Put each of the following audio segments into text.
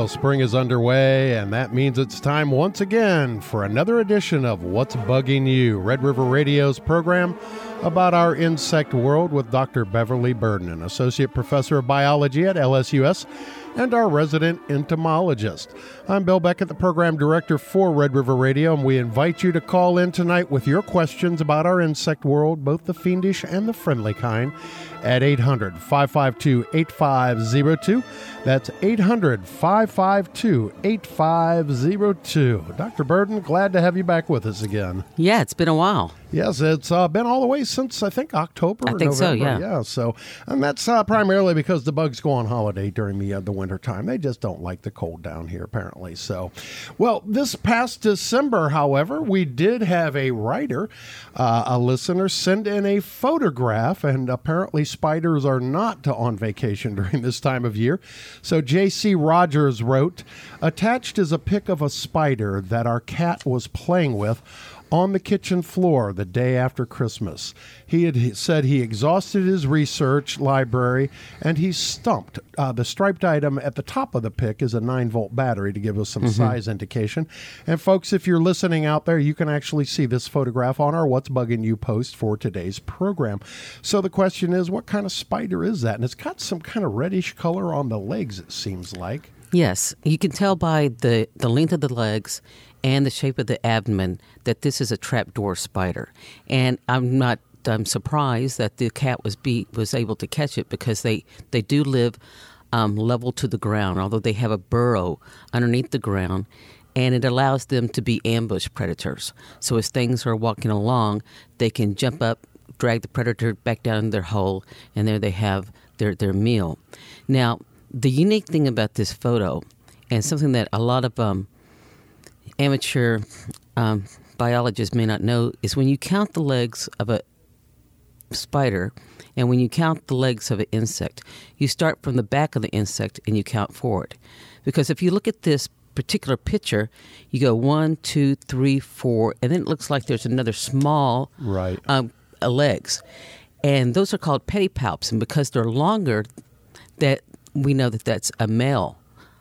spring is underway, and that means it's time once again for another edition of What's Bugging You, Red River Radio's program about our insect world with Dr. Beverly Burden, an associate professor of biology at LSUS and our resident entomologist. I'm Bill Beckett, the program director for Red River Radio, and we invite you to call in tonight with your questions about our insect world, both the fiendish and the friendly kind, at 800-552-8502. That's 800-552-8502. Dr. Burden, glad to have you back with us again. Yeah, it's been a while. Yes, it's been all the way since, I think, October or November. So, yeah. Yeah, so, and that's primarily because the bugs go on holiday during the winter time. They just don't like the cold down here, apparently. So, well, this past December, however, we did have a writer, a listener, send in a photograph, and apparently spiders are not on vacation during this time of year. So J.C. Rogers wrote, attached is a pic of a spider that our cat was playing with on the kitchen floor the day after Christmas. He had said he exhausted his research library, and he stumped. The striped item at the top of the pic is a 9-volt battery to give us some size indication. And folks, if you're listening out there, you can actually see this photograph on our What's Bugging You post for today's program. So the question is, what kind of spider is that? And it's got some kind of reddish color on the legs, it seems like. Yes, you can tell by the length of the legs and the shape of the abdomen that this is a trapdoor spider. And I'm surprised that the cat was able to catch it, because they do live level to the ground, although they have a burrow underneath the ground, and it allows them to be ambush predators. So as things are walking along, they can jump up, drag the predator back down in their hole, and there they have their meal. Now, the unique thing about this photo, and something that a lot of amateur biologists may not know, is when you count the legs of a spider and when you count the legs of an insect, you start from the back of the insect and you count forward. Because if you look at this particular picture, you go 1, 2, 3, 4, and then it looks like there's another small legs. And those are called pedipalps, and because they're longer, that we know that that's a male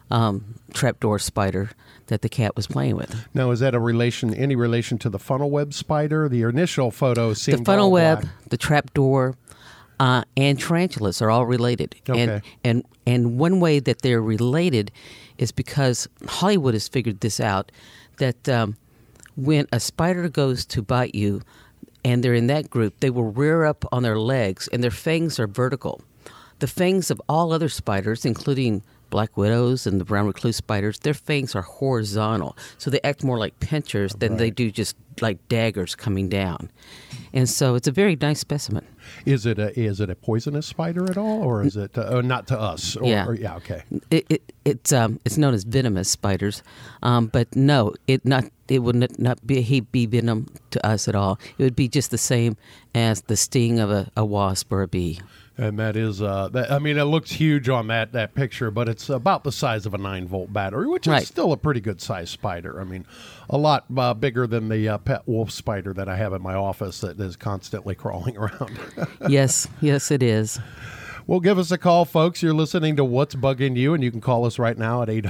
trapdoor spider that the cat was playing with. Now, is that any relation to the funnel web spider? The initial photo seemed the funnel web, black. The trapdoor, and tarantulas are all related. Okay. And one way that they're related is because Hollywood has figured this out, that when a spider goes to bite you and they're in that group, they will rear up on their legs and their fangs are vertical. The fangs of all other spiders, including black widows and the brown recluse spiders, their fangs are horizontal. So they act more like pinchers than they do just like daggers coming down. And so it's a very nice specimen. Is it a poisonous spider at all, or is it not to us? Yeah. Okay. It's known as venomous spiders, but no, it would not be venom to us at all. It would be just the same as the sting of a wasp or a bee. And that is, it looks huge on that picture, but it's about the size of a 9-volt battery, which is still a pretty good size spider. I mean, a lot bigger than the pet wolf spider that I have in my office that is constantly crawling around. Yes, it is. Well, give us a call, folks. You're listening to What's Bugging You, and you can call us right now at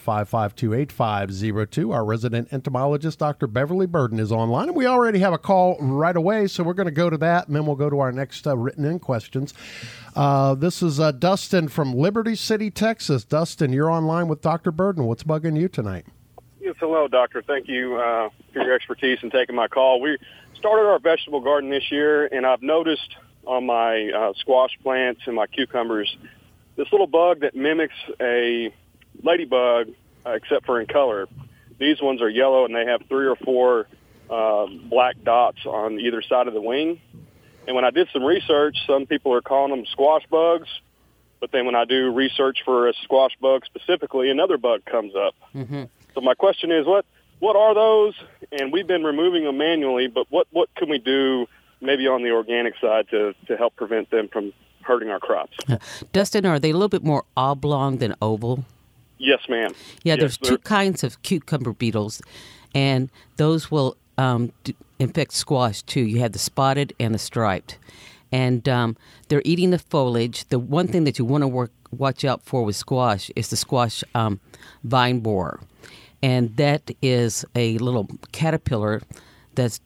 800-552-8502. Our resident entomologist, Dr. Beverly Burden, is online, and we already have a call right away, so we're going to go to that, and then we'll go to our next written-in questions. This is Dustin from Liberty City, Texas. Dustin, you're online with Dr. Burden. What's bugging you tonight? Yes, hello, doctor. Thank you for your expertise in taking my call. We started our vegetable garden this year, and I've noticed on my squash plants and my cucumbers this little bug that mimics a ladybug, except for in color. These ones are yellow, and they have 3 or 4 black dots on either side of the wing. And when I did some research, some people are calling them squash bugs, but then when I do research for a squash bug specifically, another bug comes up. Mm-hmm. So my question is, what are those? And we've been removing them manually, but what can we do maybe on the organic side to help prevent them from hurting our crops? Dustin, are they a little bit more oblong than oval? Yes, ma'am. Yeah, yes, there's 2 kinds of cucumber beetles, and those will infect squash too. You have the spotted and the striped. And they're eating the foliage. The one thing that you want to watch out for with squash is the squash vine borer. And that is a little caterpillar that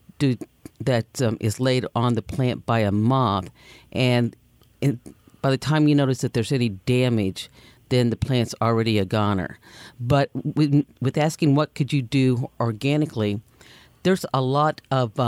is laid on the plant by a moth. And by the time you notice that there's any damage, then the plant's already a goner. But with asking what could you do organically, there's a lot of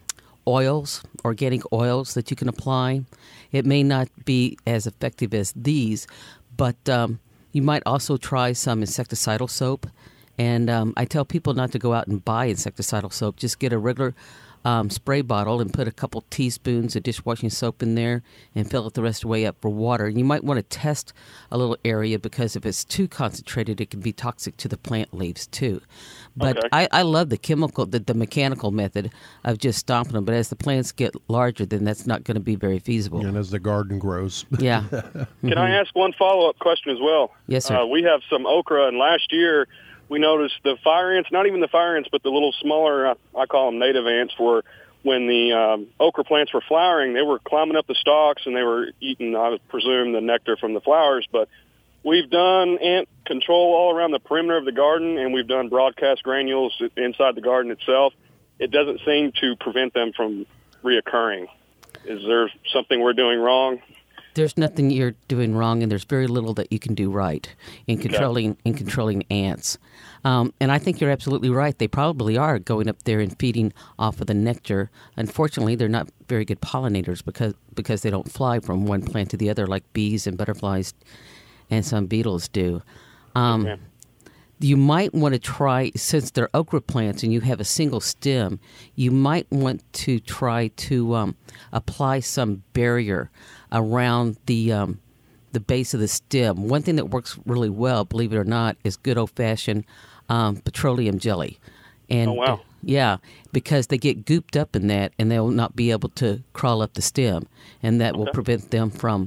oils, organic oils that you can apply. It may not be as effective as these, but you might also try some insecticidal soap. And I tell people not to go out and buy insecticidal soap. Just get a regular spray bottle and put a couple teaspoons of dishwashing soap in there and fill it the rest of the way up for water. And you might want to test a little area because if it's too concentrated, it can be toxic to the plant leaves too. But okay. I love the mechanical method of just stomping them. But as the plants get larger, then that's not going to be very feasible. And as the garden grows. Yeah. Can I ask one follow-up question as well? Yes, sir. We have some okra, and last year we noticed the fire ants, not even the fire ants, but the little smaller, I call them native ants, were when the okra plants were flowering, they were climbing up the stalks and they were eating, I would presume, the nectar from the flowers. But we've done ant control all around the perimeter of the garden, and we've done broadcast granules inside the garden itself. It doesn't seem to prevent them from reoccurring. Is there something we're doing wrong? There's nothing you're doing wrong, and there's very little that you can do right in controlling ants. And I think you're absolutely right. They probably are going up there and feeding off of the nectar. Unfortunately, they're not very good pollinators because they don't fly from one plant to the other like bees and butterflies and some beetles do. Okay. You might want to try, since they're okra plants and you have a single stem, you might want to try to apply some barrier around the base of the stem. One thing that works really well, believe it or not, is good old-fashioned petroleum jelly. And, oh, wow. Yeah, because they get gooped up in that and they'll not be able to crawl up the stem. And that will prevent them from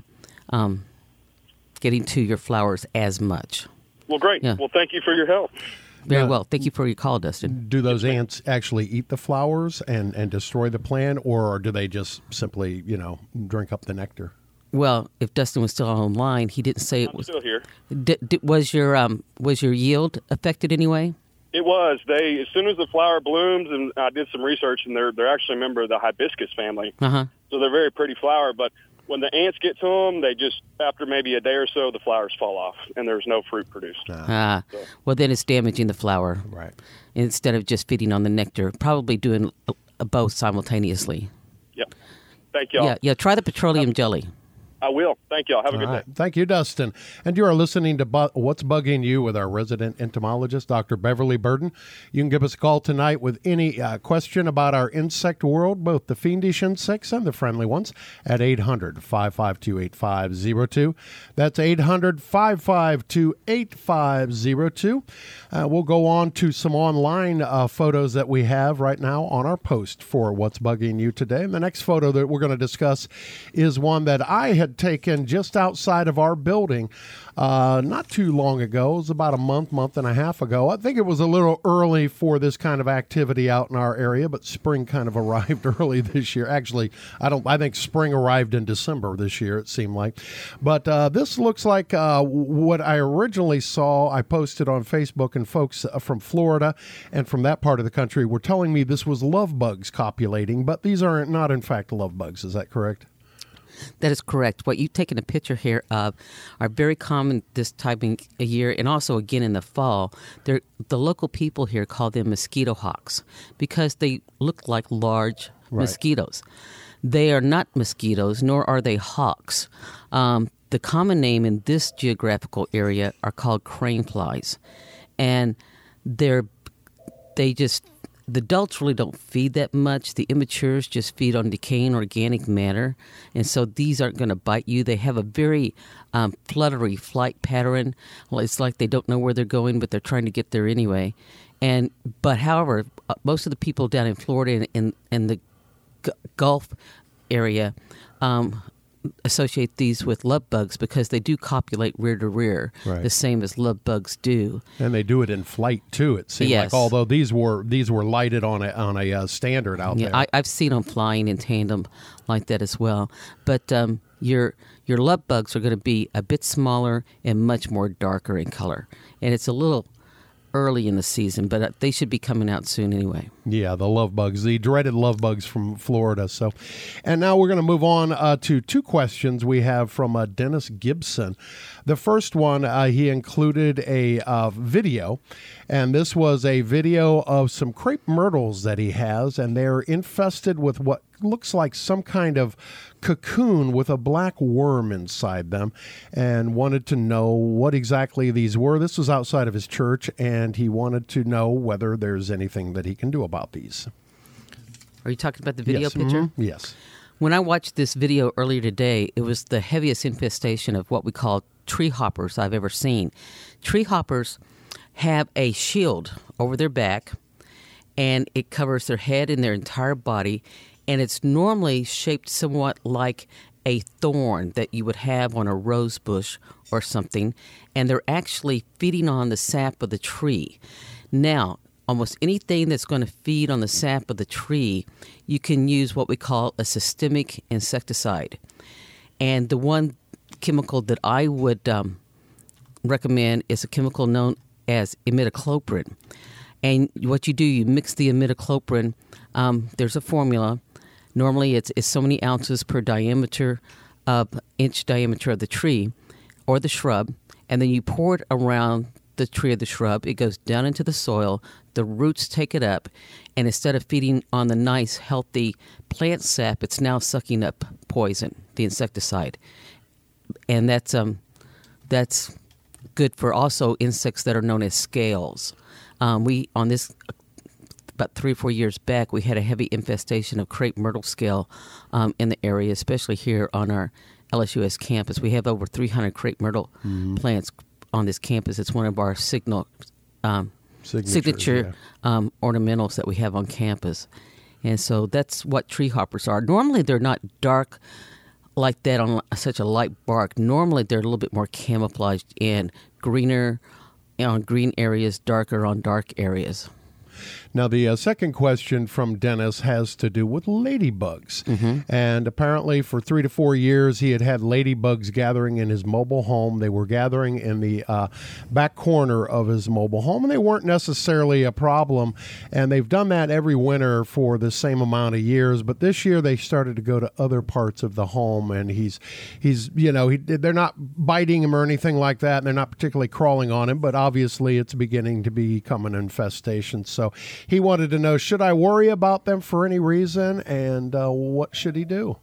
getting to your flowers as much. Well, great. Yeah. Well, thank you for your help. Very well. Thank you for your call, Dustin. Do those ants actually eat the flowers and destroy the plant, or do they just simply, drink up the nectar? Well, if Dustin was still online, he didn't say it I'm was. still here. Was your yield affected anyway? It was. As soon as the flower blooms, and I did some research, and they're actually a member of the hibiscus family. Uh-huh. So they're a very pretty flower, but when the ants get to them, they just, after maybe a day or so, the flowers fall off, and there's no fruit produced. Well, then it's damaging the flower. Right. Instead of just feeding on the nectar, probably doing both simultaneously. Yep. Thank y'all. Yeah. Try the petroleum jelly. I will. Thank y'all. Have a good right. day. Thank you, Dustin. And you are listening to What's Bugging You with our resident entomologist, Dr. Beverly Burden. You can give us a call tonight with any question about our insect world, both the fiendish insects and the friendly ones, at 800-552-8502. That's 800-552-8502. We'll go on to some online photos that we have right now on our post for What's Bugging You today. And the next photo that we're going to discuss is one that I had taken just outside of our building not too long ago. It was about a month and a half ago. I think it was a little early for this kind of activity out in our area, but spring kind of arrived early this year. Actually, I think spring arrived in December this year, it seemed like. But this looks like what I originally saw. I posted on Facebook, and folks from Florida and from that part of the country were telling me this was love bugs copulating, but these are not in fact love bugs. Is that correct? That is correct. What you've taken a picture here of are very common this time of year, and also again in the fall. The local people here call them mosquito hawks because they look like large mosquitoes. They are not mosquitoes, nor are they hawks. The common name in this geographical area are called crane flies, and the adults really don't feed that much. The immatures just feed on decaying organic matter. And so these aren't going to bite you. They have a very fluttery flight pattern. Well, it's like they don't know where they're going, but they're trying to get there anyway. But however, most of the people down in Florida and the Gulf area associate these with love bugs because they do copulate rear to rear, the same as love bugs do. And they do it in flight too. It seems like, although these were lighted on a standard out there. I've seen them flying in tandem like that as well. But your love bugs are going to be a bit smaller and much more darker in color. And it's a little early in the season, but they should be coming out soon anyway. Yeah, the love bugs, the dreaded love bugs from Florida. So, and now we're going to move on to two questions we have from Dennis Gibson. The first one, he included a video, and this was a video of some crepe myrtles that he has, and they're infested with what looks like some kind of cocoon with a black worm inside them, and wanted to know what exactly these were. This was outside of his church, and he wanted to know whether there's anything that he can do about these. Are you talking about the video Yes. picture? Mm-hmm. Yes. When I watched this video earlier today, it was the heaviest infestation of what we call tree hoppers I've ever seen. Tree hoppers have a shield over their back, and it covers their head and their entire body, and it's normally shaped somewhat like a thorn that you would have on a rose bush or something, and they're actually feeding on the sap of the tree. Now, almost anything that's going to feed on the sap of the tree, you can use what we call a systemic insecticide. And the one chemical that I would recommend is a chemical known as imidacloprid. And what you do, you mix the imidacloprid. There's a formula. Normally, it's so many ounces per inch diameter of the tree or the shrub, and then you pour it around the tree or the shrub. It goes down into the soil. The roots take it up, and instead of feeding on the nice, healthy plant sap, it's now sucking up poison, the insecticide, and that's good for also insects that are known as scales. We on this. About 3 or 4 years back, we had a heavy infestation of crepe myrtle scale in the area, especially here on our LSUS campus. We have over 300 crepe myrtle plants on this campus. It's one of our signature ornamentals that we have on campus. And so that's what tree hoppers are. Normally, they're not dark like that on such a light bark. Normally, they're a little bit more camouflaged in greener on green areas, darker on dark areas. Now, the second question from Dennis has to do with ladybugs. And apparently for 3 to 4 years, he had ladybugs gathering in his mobile home. They were gathering in the back corner of his mobile home, and they weren't necessarily a problem. And they've done that every winter for the same amount of years. But this year, they started to go to other parts of the home, and they're not biting him or anything like that, and they're not particularly crawling on him, but obviously it's beginning to become an infestation. So he wanted to know, should I worry about them for any reason, and what should he do?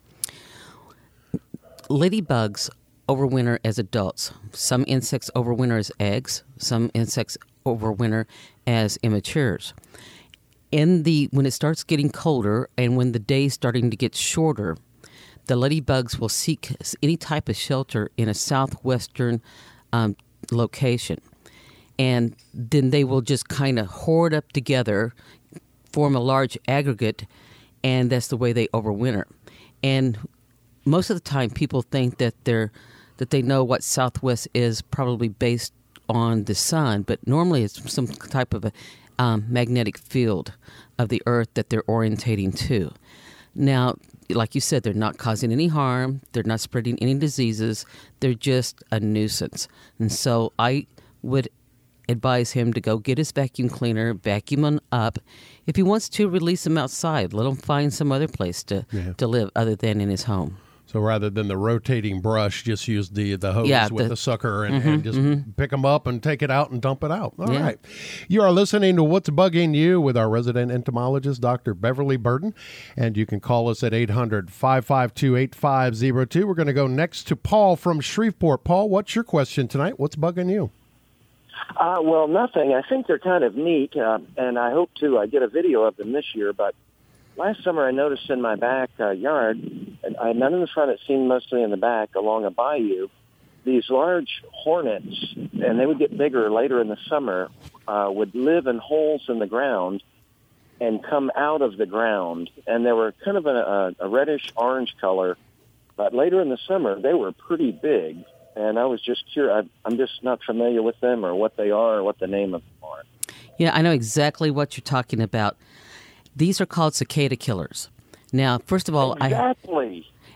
Ladybugs overwinter as adults. Some insects overwinter as eggs. Some insects overwinter as immatures. When it starts getting colder and when the day's starting to get shorter, the ladybugs will seek any type of shelter in a southwestern location. And then they will just kind of hoard up together, form a large aggregate, and that's the way they overwinter. And most of the time, people think that they know what Southwest is, probably based on the sun, but normally it's some type of a magnetic field of the Earth that they're orientating to. Now, like you said, they're not causing any harm. They're not spreading any diseases. They're just a nuisance. And so I would advise him to go get his vacuum cleaner, vacuum them up. If he wants to, release them outside. Let him find some other place to live other than in his home. So rather than the rotating brush, just use the hose with the sucker and just pick them up and take it out and dump it out. All right. You are listening to What's Bugging You with our resident entomologist, Dr. Beverly Burden, and you can call us at 800-552-8502. We're going to go next to Paul from Shreveport. Paul, what's your question tonight? What's bugging you? Well, nothing. I think they're kind of neat, and I hope to get a video of them this year. But last summer I noticed in my back yard, and none in the front, it seemed mostly in the back, along a bayou, these large hornets, and they would get bigger later in the summer, would live in holes in the ground and come out of the ground. And they were kind of a reddish-orange color, but later in the summer they were pretty big. And I was just curious. I'm just not familiar with them or what they are or what the name of them are. Yeah, I know exactly what you're talking about. These are called cicada killers. Now, first of all, exactly.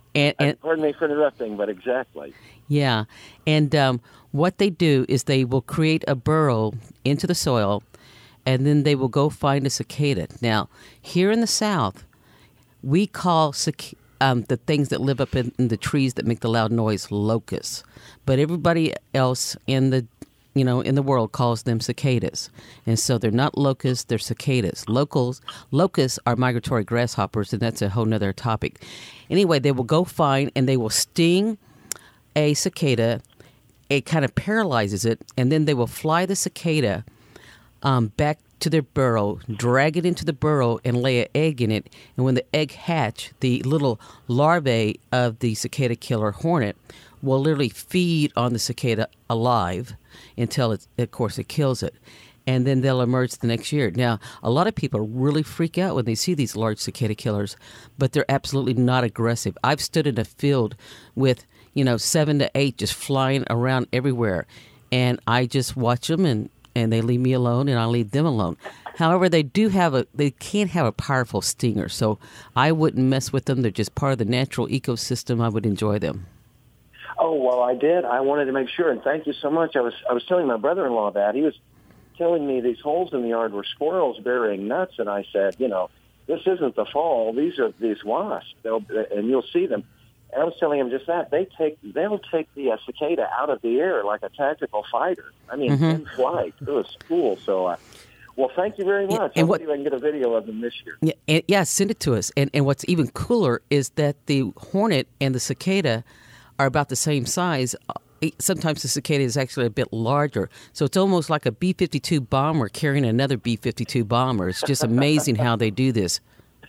And pardon me for interrupting, but exactly. Yeah, and what they do is they will create a burrow into the soil, and then they will go find a cicada. Now, here in the South, we call the things that live up in the trees that make the loud noise locusts, but everybody else in the world calls them cicadas. And so they're not locusts, they're cicadas. Locusts are migratory grasshoppers, and that's a whole nother topic. Anyway, they will go find and they will sting a cicada. It kind of paralyzes it, and then they will fly the cicada back to their burrow, drag it into the burrow, and lay an egg in it. And when the egg hatch, the little larvae of the cicada killer hornet will literally feed on the cicada alive until, of course, it kills it. And then they'll emerge the next year. Now, a lot of people really freak out when they see these large cicada killers, but they're absolutely not aggressive. I've stood in a field with 7 to 8 just flying around everywhere, and I just watch them, and they leave me alone, and I leave them alone. However, they can't have a powerful stinger, so I wouldn't mess with them. They're just part of the natural ecosystem. I would enjoy them. Oh, well, I did. I wanted to make sure, and thank you so much. I was telling my brother-in-law that. He was telling me these holes in the yard were squirrels burying nuts, and I said, this isn't the fall. These are these wasps, and you'll see them. And I was telling him just that. They'll take the cicada out of the air like a tactical fighter. I mean, in flight. It was cool. So, well, thank you very much. I'll see if I can get a video of them this year. Yeah, send it to us. And what's even cooler is that the hornet and the cicada are about the same size. Sometimes the cicada is actually a bit larger. So it's almost like a B-52 bomber carrying another B-52 bomber. It's just amazing how they do this.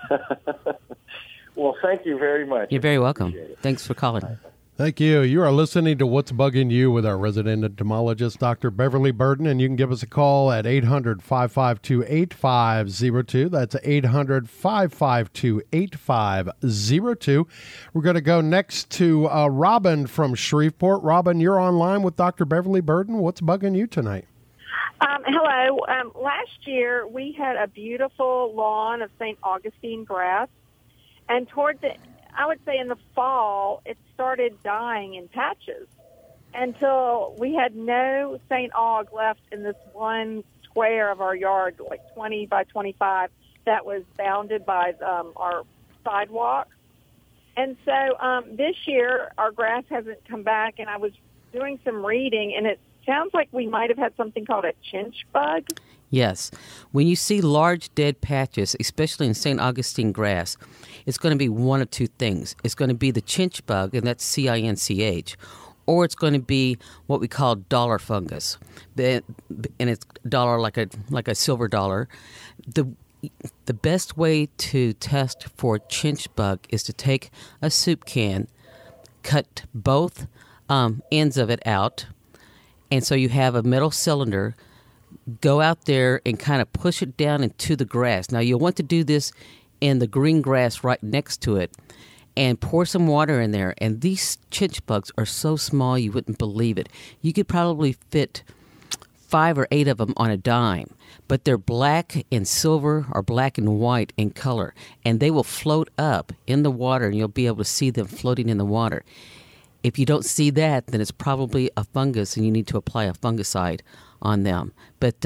Well, thank you very much. You're very welcome. Thanks for calling. Thank you. You are listening to What's Bugging You with our resident entomologist, Dr. Beverly Burden, and you can give us a call at 800-552-8502. That's 800-552-8502. We're going to go next to Robin from Shreveport. Robin, you're online with Dr. Beverly Burden. What's bugging you tonight? Hello. Last year, we had a beautiful lawn of St. Augustine grass, and I would say in the fall, it started dying in patches until we had no St. Aug left in this one square of our yard, like 20 by 25, that was bounded by our sidewalk. And so this year, our grass hasn't come back, and I was doing some reading, and it sounds like we might have had something called a chinch bug. Yes. When you see large dead patches, especially in St. Augustine grass, it's going to be one of two things. It's going to be the chinch bug, and that's CINCH, or it's going to be what we call dollar fungus, and it's dollar like a silver dollar. The best way to test for chinch bug is to take a soup can, cut both ends of it out, and so you have a metal cylinder. Go out there and kind of push it down into the grass. Now, you'll want to do this in the green grass right next to it, and pour some water in there. And these chinch bugs are so small you wouldn't believe it. You could probably fit 5 or 8 of them on a dime, but they're black and silver or black and white in color, and they will float up in the water, and you'll be able to see them floating in the water. If you don't see that, then it's probably a fungus, and you need to apply a fungicide on them. But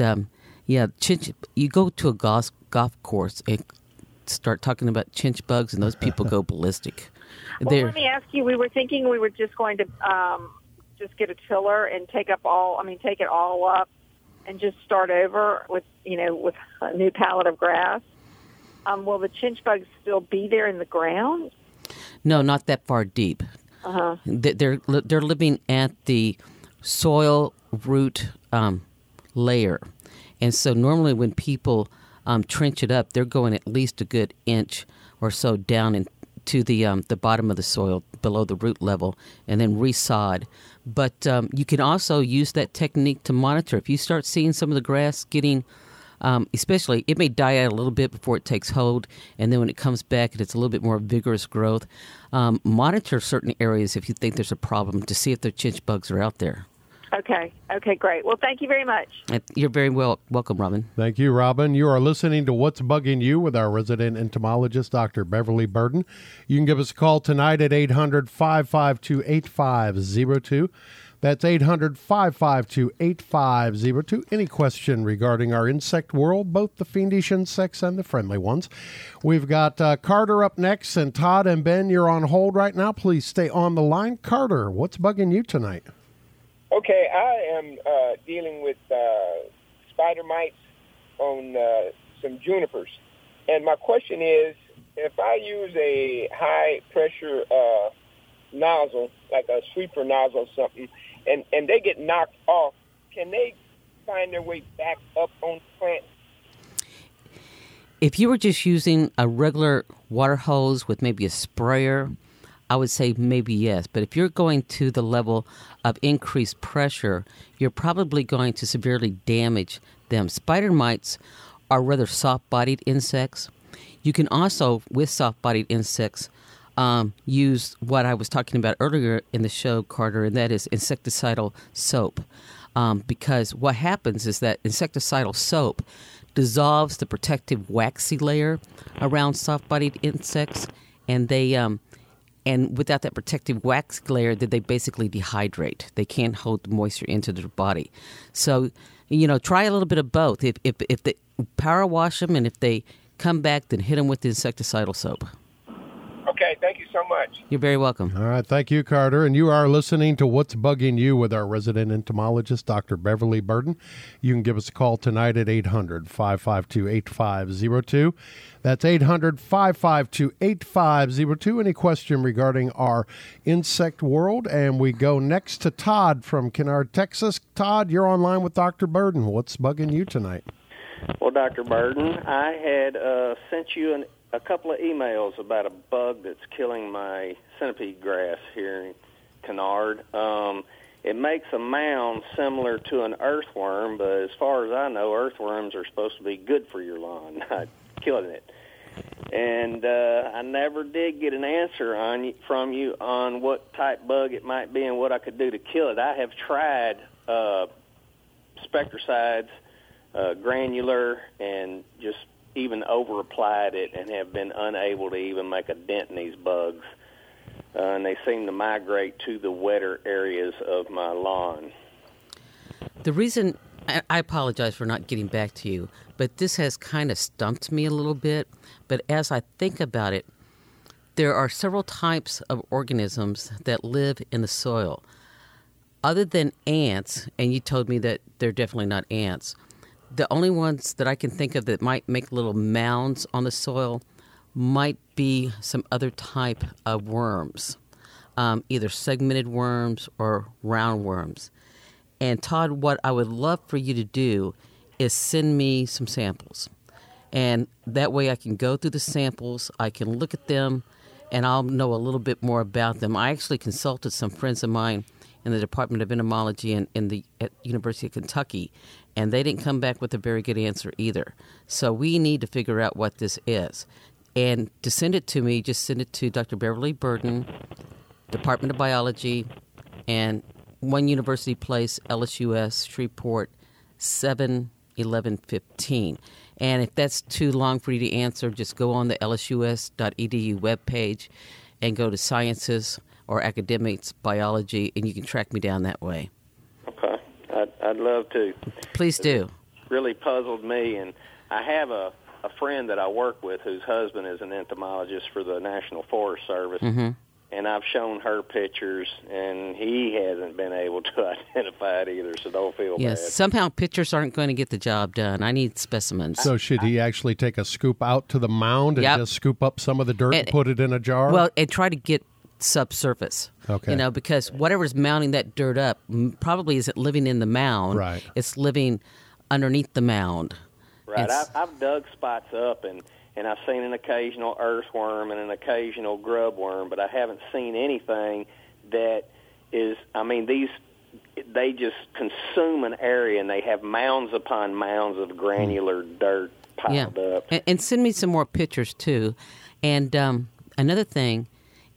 you go to a golf course and start talking about chinch bugs, and those people go ballistic. Well, let me ask you. We were thinking we were just going to just get a tiller and take it all up, and just start over with a new pallet of grass. Will the chinch bugs still be there in the ground? No, not that far deep. Uh-huh. They're living at the soil root layer, and so normally when people trench it up, they're going at least a good inch or so down into the bottom of the soil below the root level, and then resod. But you can also use that technique to monitor. If you start seeing some of the grass getting especially, it may die out a little bit before it takes hold, and then when it comes back and it's a little bit more vigorous growth, monitor certain areas if you think there's a problem to see if the chinch bugs are out there. Okay, great. Well, thank you very much. You're very welcome, Robin. Thank you, Robin. You are listening to What's Bugging You with our resident entomologist, Dr. Beverly Burden. You can give us a call tonight at 800-552-8502. That's 800-552-8502. Any question regarding our insect world, both the fiendish insects and the friendly ones. We've got Carter up next, and Todd and Ben, you're on hold right now. Please stay on the line. Carter, what's bugging you tonight? Okay, I am dealing with spider mites on some junipers. And my question is, if I use a high-pressure nozzle, like a sweeper nozzle or something, and they get knocked off, can they find their way back up on the plant? If you were just using a regular water hose with maybe a sprayer, I would say maybe yes. But if you're going to the level of increased pressure, you're probably going to severely damage them. Spider mites are rather soft-bodied insects. You can also, with soft-bodied insects, use what I was talking about earlier in the show, Carter, and that is insecticidal soap. Because what happens is that insecticidal soap dissolves the protective waxy layer around soft-bodied insects, and they and without that protective wax layer, they basically dehydrate. They can't hold the moisture into their body. So, try a little bit of both. If they power wash them, and if they come back, then hit them with the insecticidal soap. Okay, thank you so much. You're very welcome. All right, thank you, Carter. And you are listening to What's Bugging You with our resident entomologist, Dr. Beverly Burden. You can give us a call tonight at 800-552-8502. That's 800-552-8502. Any question regarding our insect world? And we go next to Todd from Kennard, Texas. Todd, you're online with Dr. Burden. What's bugging you tonight? Well, Dr. Burden, I had sent you a couple of emails about a bug that's killing my centipede grass here in Kennard. It makes a mound similar to an earthworm, but as far as I know, earthworms are supposed to be good for your lawn, not killing it. And I never did get an answer from you on what type bug it might be and what I could do to kill it. I have tried spectricides, granular, and just even over-applied it and have been unable to even make a dent in these bugs. And they seem to migrate to the wetter areas of my lawn. The reason, I apologize for not getting back to you, but this has kind of stumped me a little bit. But as I think about it, there are several types of organisms that live in the soil. Other than ants, and you told me that they're definitely not ants, the only ones that I can think of that might make little mounds on the soil might be some other type of worms, either segmented worms or roundworms. And Todd, what I would love for you to do is send me some samples. And that way I can go through the samples, I can look at them, and I'll know a little bit more about them. I actually consulted some friends of mine in the Department of Entomology at University of Kentucky, and they didn't come back with a very good answer either. So we need to figure out what this is. And to send it to me, just send it to Dr. Beverly Burden, Department of Biology, and One University Place, LSUS, Shreveport, 71115. And if that's too long for you to answer, just go on the lsus.edu webpage and go to Sciences or Academics, Biology, and you can track me down that way. Okay. I'd love to. Please do. It really puzzled me, and I have a friend that I work with whose husband is an entomologist for the National Forest Service, and I've shown her pictures, and he hasn't been able to identify it either, so don't feel bad. Yes, somehow pictures aren't going to get the job done. I need specimens. So should he actually take a scoop out to the mound and just scoop up some of the dirt and put it in a jar? Well, and try to get subsurface. Okay. Because whatever's mounting that dirt up probably isn't living in the mound. Right. It's living underneath the mound. Right. I've dug spots up, and I've seen an occasional earthworm and an occasional grubworm, but I haven't seen anything that is, they just consume an area, and they have mounds upon mounds of granular dirt piled up. And send me some more pictures, too. And another thing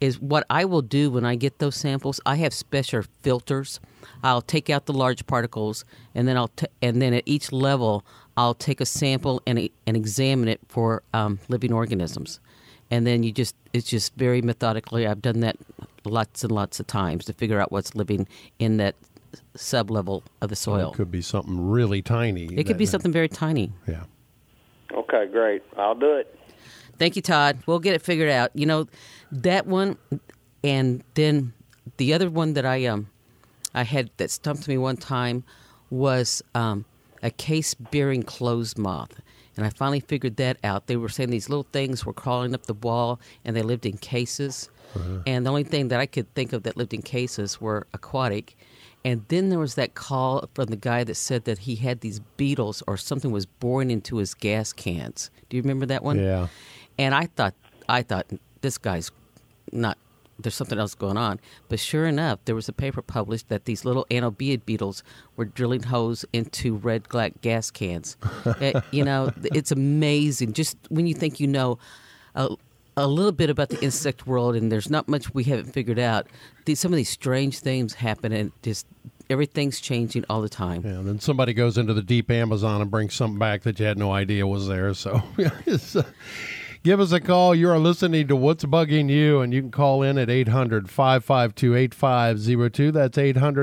is what I will do when I get those samples. I have special filters. I'll take out the large particles, and then and then at each level, I'll take a sample and examine it for living organisms. And then it's just very methodically. I've done that lots and lots of times to figure out what's living in that sub-level of the soil. It could be something really tiny. It could be something very tiny. Yeah. Okay, great. I'll do it. Thank you, Todd. We'll get it figured out. You know, that one, and then the other one that I had that stumped me one time was a case-bearing clothes moth. And I finally figured that out. They were saying these little things were crawling up the wall, and they lived in cases. Uh-huh. And the only thing that I could think of that lived in cases were aquatic. And then there was that call from the guy that said that he had these beetles or something was boring into his gas cans. Do you remember that one? Yeah. And I thought this guy's not, there's something else going on. But sure enough, there was a paper published that these little anobeid beetles were drilling holes into red gas cans. It's amazing. Just when you think you know a little bit about the insect world, and there's not much we haven't figured out. Some of these strange things happen, and just everything's changing all the time. Yeah, and then somebody goes into the deep Amazon and brings something back that you had no idea was there. So give us a call. You are listening to What's Bugging You, and you can call in at 800-552-8502. That's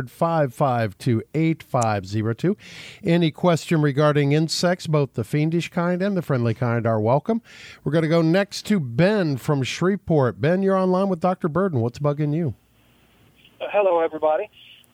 800-552-8502. Any question regarding insects, both the fiendish kind and the friendly kind, are welcome. We're going to go next to Ben from Shreveport. Ben, you're online with Dr. Burden. What's bugging you? Hello, everybody.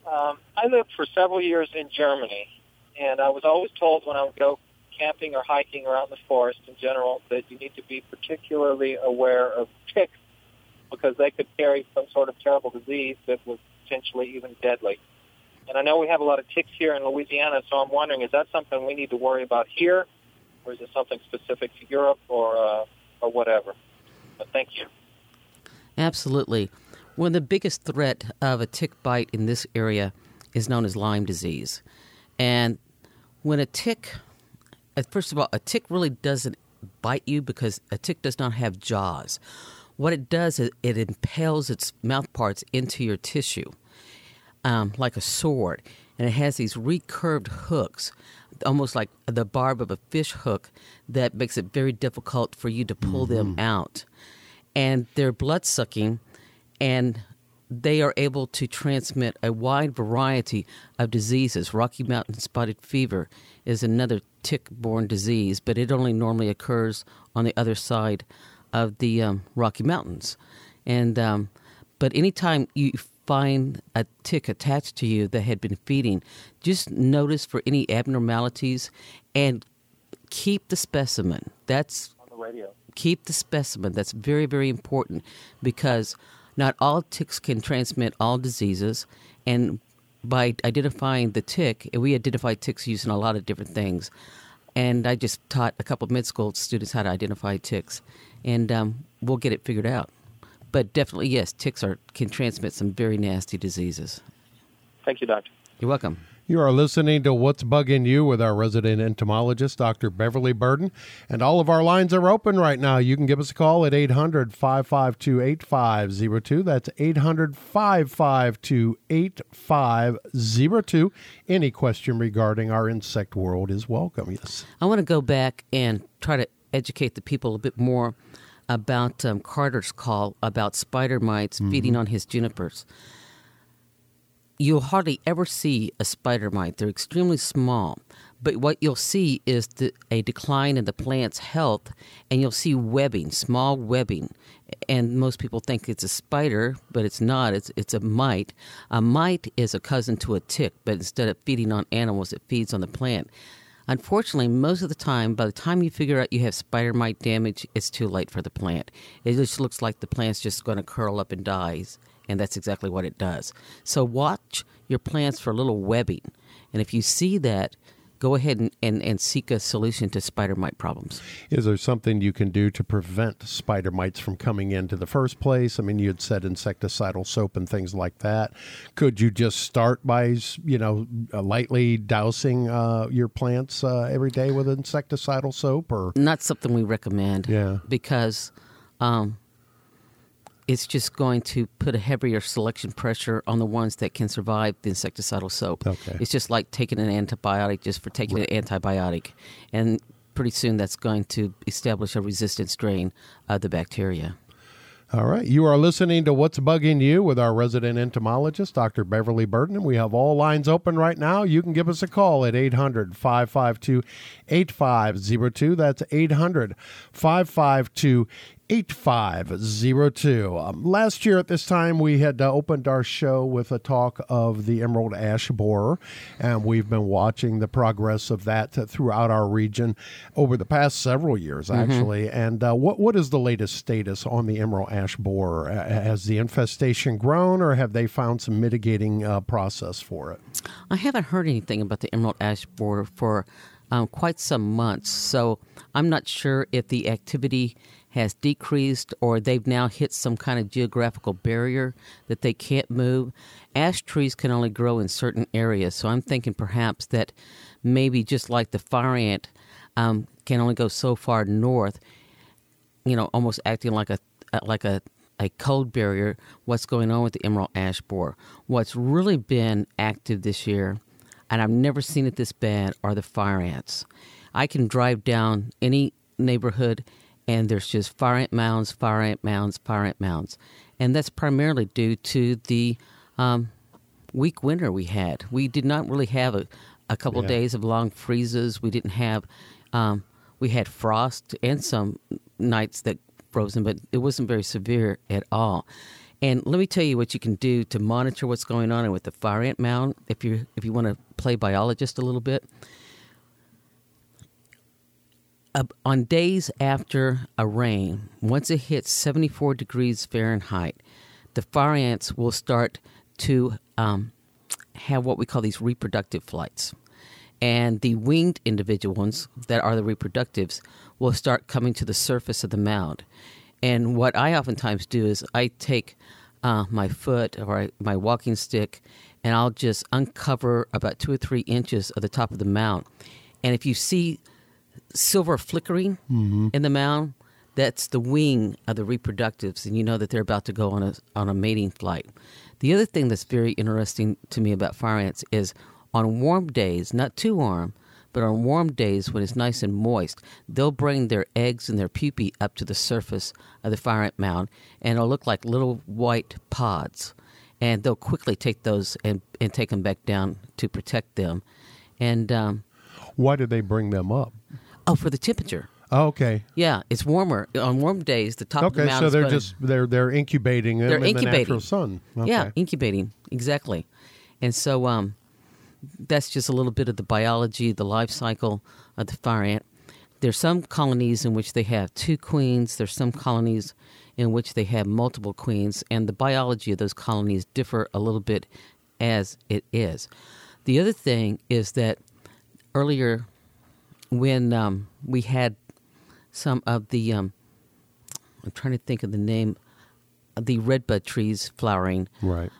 I lived for several years in Germany, and I was always told when I would go camping or hiking around the forest in general that you need to be particularly aware of ticks because they could carry some sort of terrible disease that was potentially even deadly. And I know we have a lot of ticks here in Louisiana, so I'm wondering, is that something we need to worry about here, or is it something specific to Europe or whatever? But thank you. Absolutely. One of the biggest threat of a tick bite in this area is known as Lyme disease. And when a tick, first of all, a tick really doesn't bite you because a tick does not have jaws. What it does is it impales its mouth parts into your tissue like a sword. And it has these recurved hooks, almost like the barb of a fish hook, that makes it very difficult for you to pull them out. And they're blood-sucking, and they are able to transmit a wide variety of diseases. Rocky Mountain spotted fever is another tick-borne disease, but it only normally occurs on the other side of the Rocky Mountains. And but anytime you find a tick attached to you that had been feeding, just notice for any abnormalities and keep the specimen. That's on the radio. Keep the specimen. That's very, very important because not all ticks can transmit all diseases, and by identifying the tick, we identify ticks using a lot of different things. And I just taught a couple of mid-school students how to identify ticks, and we'll get it figured out. But definitely, yes, ticks can transmit some very nasty diseases. Thank you, Doctor. You're welcome. You are listening to What's Bugging You with our resident entomologist, Dr. Beverly Burden. And all of our lines are open right now. You can give us a call at 800-552-8502. That's 800-552-8502. Any question regarding our insect world is welcome, yes. I want to go back and try to educate the people a bit more about Carter's call about spider mites feeding on his junipers. You'll hardly ever see a spider mite. They're extremely small. But what you'll see is a decline in the plant's health, and you'll see webbing, small webbing. And most people think it's a spider, but it's not. It's a mite. A mite is a cousin to a tick, but instead of feeding on animals, it feeds on the plant. Unfortunately, most of the time, by the time you figure out you have spider mite damage, it's too late for the plant. It just looks like the plant's just going to curl up and die. And that's exactly what it does. So watch your plants for a little webbing. And if you see that, go ahead and seek a solution to spider mite problems. Is there something you can do to prevent spider mites from coming into the first place? I mean, you had said insecticidal soap and things like that. Could you just start by, lightly dousing your plants every day with insecticidal soap? Or not something we recommend. Yeah. Because it's just going to put a heavier selection pressure on the ones that can survive the insecticidal soap. Okay. It's just like taking an antibiotic just for taking an antibiotic. And pretty soon that's going to establish a resistant strain of the bacteria. All right. You are listening to What's Bugging You with our resident entomologist, Dr. Beverly Burton. We have all lines open right now. You can give us a call at 800-552-8502. That's 800-552-8502. Last year at this time, we had opened our show with a talk of the emerald ash borer, and we've been watching the progress of that throughout our region over the past several years, actually. And what is the latest status on the emerald ash borer? Has the infestation grown, or have they found some mitigating process for it? I haven't heard anything about the emerald ash borer for quite some months, so I'm not sure if the activity has decreased or they've now hit some kind of geographical barrier that they can't move. Ash trees can only grow in certain areas, so I'm thinking perhaps that maybe just like the fire ant can only go so far north, almost acting like a cold barrier. What's going on with the emerald ash borer? What's really been active this year, and I've never seen it this bad, are the fire ants. I can drive down any neighborhood and there's just fire ant mounds, fire ant mounds, fire ant mounds. And that's primarily due to the weak winter we had. We did not really have a couple of days of long freezes. We didn't have, we had frost and some nights that frozen, but it wasn't very severe at all. And let me tell you what you can do to monitor what's going on with the fire ant mound, if you want to play biologist a little bit. On days after a rain, once it hits 74 degrees Fahrenheit, the fire ants will start to have what we call these reproductive flights. And the winged individual ones that are the reproductives will start coming to the surface of the mound. And what I oftentimes do is I take my foot or my walking stick and I'll just uncover about 2 or 3 inches of the top of the mound. And if you see silver flickering in the mound, that's the wing of the reproductives, and you know that they're about to go on a mating flight. The other thing that's very interesting to me about fire ants is on warm days, not too warm, but on warm days when it's nice and moist, they'll bring their eggs and their pupae up to the surface of the fire ant mound, and it'll look like little white pods. And they'll quickly take those and take them back down to protect them. And why do they bring them up? Oh, for the temperature. Oh, okay. Yeah, it's warmer on warm days. The top of the mountain. Okay, so they're incubating them in the natural sun. Okay. Yeah, incubating, exactly. And so that's just a little bit of the biology, the life cycle of the fire ant. There's some colonies in which they have 2 queens. There's some colonies in which they have multiple queens, and the biology of those colonies differ a little bit as it is. The other thing is that earlier, when we had some of the, I'm trying to think of the name, the redbud trees flowering. Right.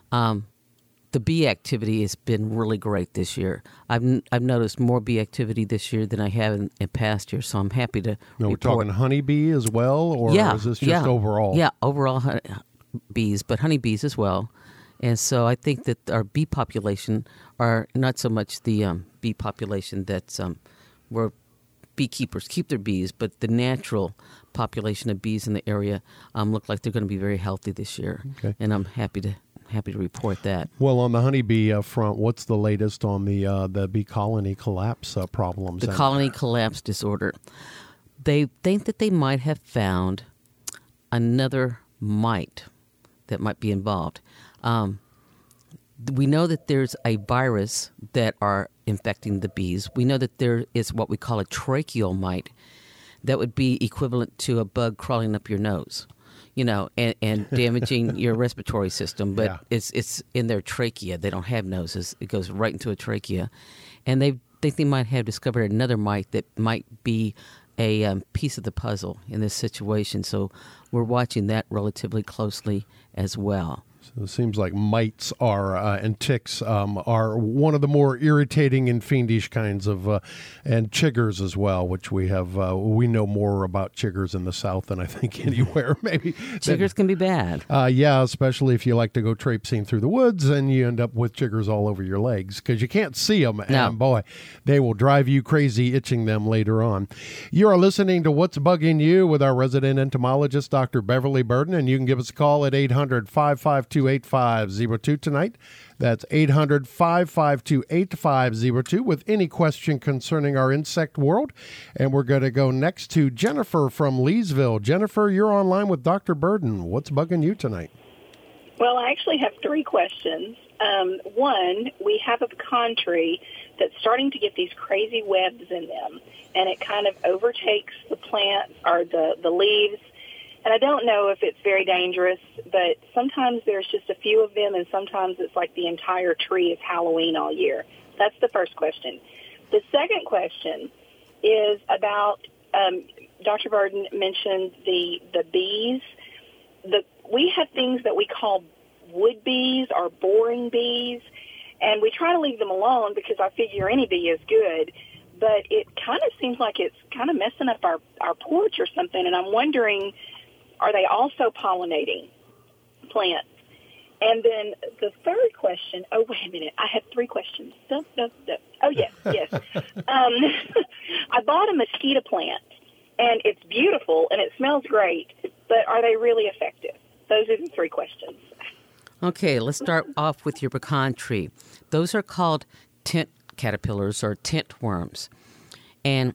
The bee activity has been really great this year. I've noticed more bee activity this year than I have in past years, so I'm happy to report. We're talking honeybee as well, or is this just overall? Yeah, overall bees, but honeybees as well. And so I think that our bee population are not so much the bee population that's where beekeepers keep their bees, but the natural population of bees in the area look like they're going to be very healthy this year. Okay. And I'm happy to report that. Well, on the honeybee front, what's the latest on the bee colony collapse problems? The colony collapse disorder. They think that they might have found another mite that might be involved. We know that there's a virus that are infecting the bees. We know that there is what we call a tracheal mite that would be equivalent to a bug crawling up your nose, and damaging your respiratory system. But it's in their trachea. They don't have noses. It goes right into a trachea. And they think they might have discovered another mite that might be a piece of the puzzle in this situation. So we're watching that relatively closely as well. So it seems like mites are and ticks are one of the more irritating and fiendish kinds of, and chiggers as well, which we have. We know more about chiggers in the South than I think anywhere. Maybe Chiggers can be bad. Yeah, especially if you like to go traipsing through the woods and you end up with chiggers all over your legs because you can't see them. No. And boy, they will drive you crazy itching them later on. You are listening to What's Bugging You with our resident entomologist, Dr. Beverly Burden, and you can give us a call at 800-552-8502 tonight. That's 800-552-8502 with any question concerning our insect world. And we're going to go next to Jennifer from Leesville. Jennifer, you're online with Dr. Burden. What's bugging you tonight? Well, I actually have three questions. One, we have a pecan tree that's starting to get these crazy webs in them, and it kind of overtakes the plants or the leaves. And I don't know if it's very dangerous, but sometimes there's just a few of them, and sometimes it's like the entire tree is Halloween all year. That's the first question. The second question is about, Dr. Burden mentioned the bees. We have things that we call wood bees or boring bees, and we try to leave them alone because I figure any bee is good, but it kind of seems like it's kind of messing up our porch or something, and I'm wondering, are they also pollinating plants? And then the third question, oh, wait a minute, I had three questions. Oh, yes. I bought a mosquito plant, and it's beautiful, and it smells great, but are they really effective? Those are the three questions. Okay, let's start off with your pecan tree. Those are called tent caterpillars or tent worms. And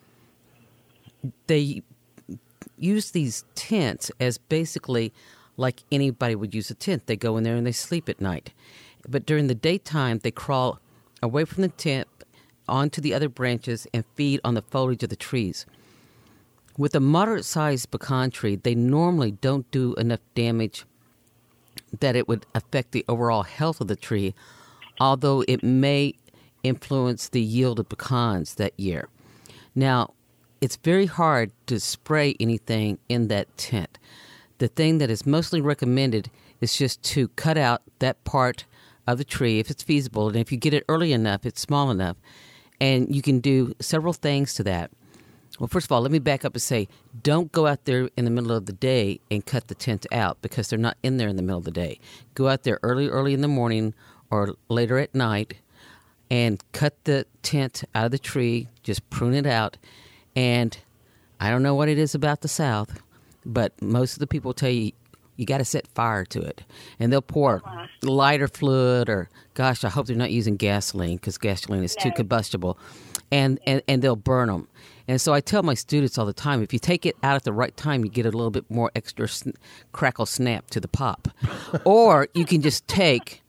they use these tents as basically like anybody would use a tent. They go in there and they sleep at night. But during the daytime, they crawl away from the tent onto the other branches and feed on the foliage of the trees. With a moderate-sized pecan tree, they normally don't do enough damage that it would affect the overall health of the tree, although it may influence the yield of pecans that year. Now, it's very hard to spray anything in that tent. The thing that is mostly recommended is just to cut out that part of the tree if it's feasible, and if you get it early enough, it's small enough, and you can do several things to that. Well, first of all, let me back up and say, don't go out there in the middle of the day and cut the tent out because they're not in there in the middle of the day. Go out there early in the morning or later at night and cut the tent out of the tree, just prune it out. And I don't know what it is about the South, but most of the people tell you, you got to set fire to it. And they'll pour lighter fluid or, gosh, I hope they're not using gasoline because gasoline is too combustible. And they'll burn them. And so I tell my students all the time, if you take it out at the right time, you get a little bit more extra crackle snap to the pop. Or you can just take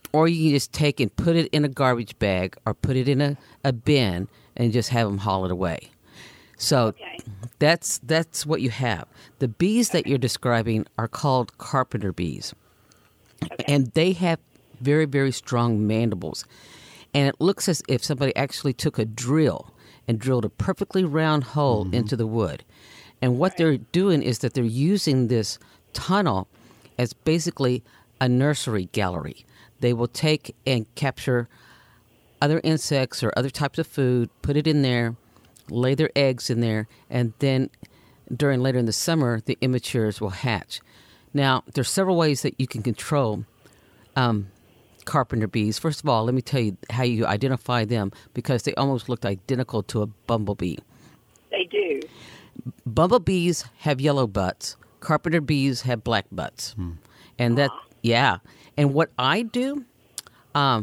and put it in a garbage bag or put it in a bin and just have them haul it away. So that's what you have. The bees that you're describing are called carpenter bees. And they have very, very strong mandibles. And it looks as if somebody actually took a drill and drilled a perfectly round hole into the wood. And what they're doing is that they're using this tunnel as basically a nursery gallery. They will take and capture other insects or other types of food, put it in there, lay their eggs in there, and then later in the summer, the immatures will hatch. Now, there's several ways that you can control carpenter bees. First of all, let me tell you how you identify them because they almost look identical to a bumblebee. They do. Bumblebees have yellow butts. Carpenter bees have black butts. And and what I do, I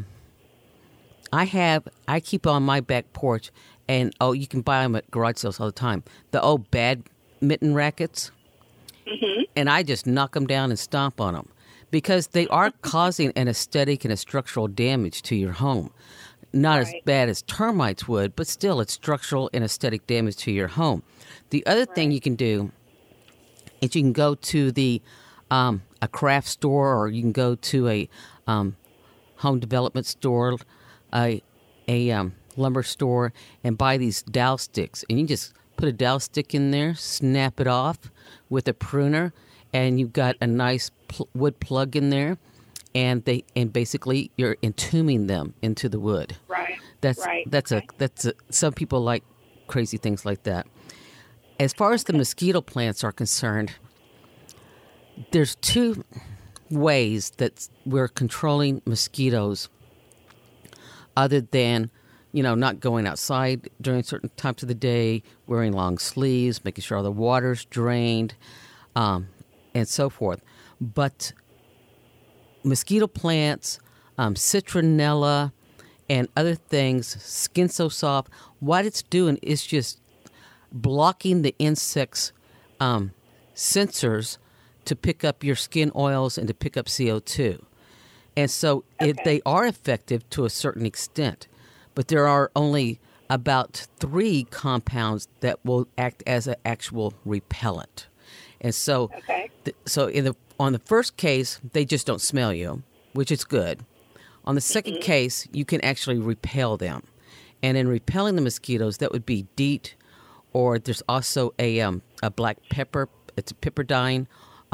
keep on my back porch, and you can buy them at garage sales all the time. The old badminton rackets, and I just knock them down and stomp on them. Because they are causing an aesthetic and a structural damage to your home. Not as bad as termites would, but still it's structural and aesthetic damage to your home. The other thing you can do is you can go to a craft store, or you can go to a home development store, a lumber store, and buy these dowel sticks. And you just put a dowel stick in there, snap it off with a pruner, and you've got a nice wood plug in there, and basically you're entombing them into the wood. Right. That's some people like crazy things like that. As far as the mosquito plants are concerned, there's two ways that we're controlling mosquitoes other than, not going outside during certain times of the day, wearing long sleeves, making sure all the water's drained, and so forth. But mosquito plants, citronella, and other things, Skin So Soft, what it's doing is just blocking the insects' sensors to pick up your skin oils and to pick up CO2. And so they are effective to a certain extent, but there are only about 3 compounds that will act as an actual repellent. And so, on the first case, they just don't smell you, which is good. On the second case, you can actually repel them. And in repelling the mosquitoes, that would be DEET, or there's also a black pepper. It's a piperdyne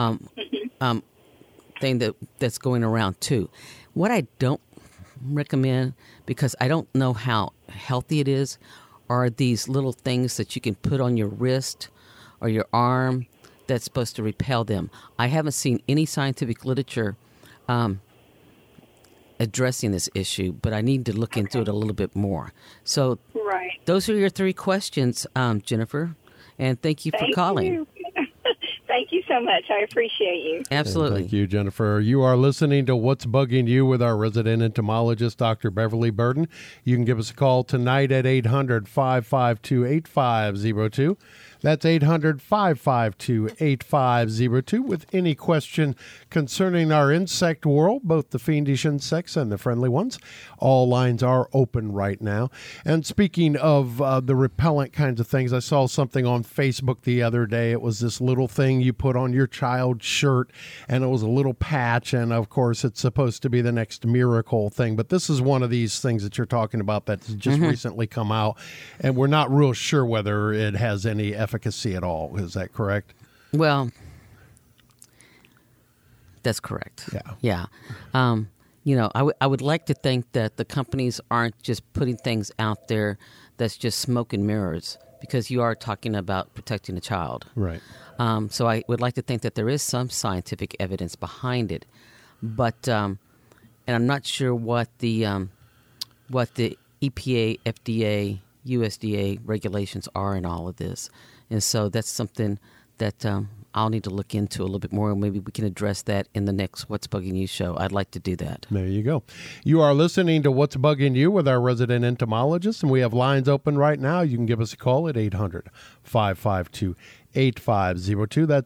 thing that's going around too. What I don't recommend, because I don't know how healthy it is, are these little things that you can put on your wrist or your arm that's supposed to repel them. I haven't seen any scientific literature addressing this issue, but I need to look into it a little bit more. So those are your 3 questions, Jennifer, and thank you for calling. Thank you so much. I appreciate you. Absolutely. And thank you, Jennifer. You are listening to What's Bugging You with our resident entomologist, Dr. Beverly Burden. You can give us a call tonight at 800-552-8502. That's 800-552-8502 with any question concerning our insect world, both the fiendish insects and the friendly ones. All lines are open right now. And speaking of the repellent kinds of things, I saw something on Facebook the other day. It was this little thing you put on your child's shirt, and it was a little patch, and of course it's supposed to be the next miracle thing. But this is one of these things that you're talking about that's just recently come out, and we're not real sure whether it has any efficacy at all. Is that correct? Well, that's correct. Yeah. I would like to think that the companies aren't just putting things out there that's just smoke and mirrors, because you are talking about protecting a child. Right. So I would like to think that there is some scientific evidence behind it, but and I'm not sure what the EPA, FDA, USDA regulations are in all of this, and so that's something that I'll need to look into a little bit more, and maybe we can address that in the next What's Bugging You show. I'd like to do that. There you go. You are listening to What's Bugging You with our resident entomologist, and we have lines open right now. You can give us a call at 800-552-8502. That's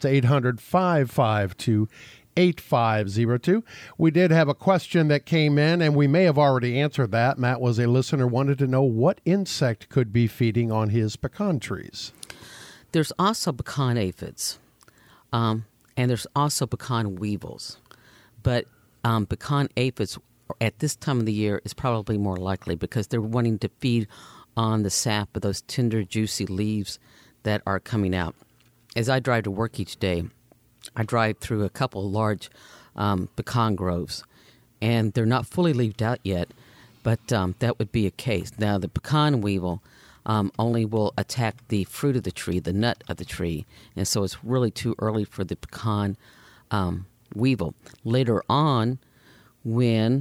800-552-8502. We did have a question that came in, and we may have already answered that. Matt was a listener, wanted to know what insect could be feeding on his pecan trees. There's also pecan aphids, and there's also pecan weevils. But pecan aphids at this time of the year is probably more likely, because they're wanting to feed on the sap of those tender, juicy leaves that are coming out. As I drive to work each day, I drive through a couple large pecan groves, and they're not fully leaved out yet, but that would be a case. Now, the pecan weevil only will attack the fruit of the tree, the nut of the tree, and so it's really too early for the pecan weevil. Later on, when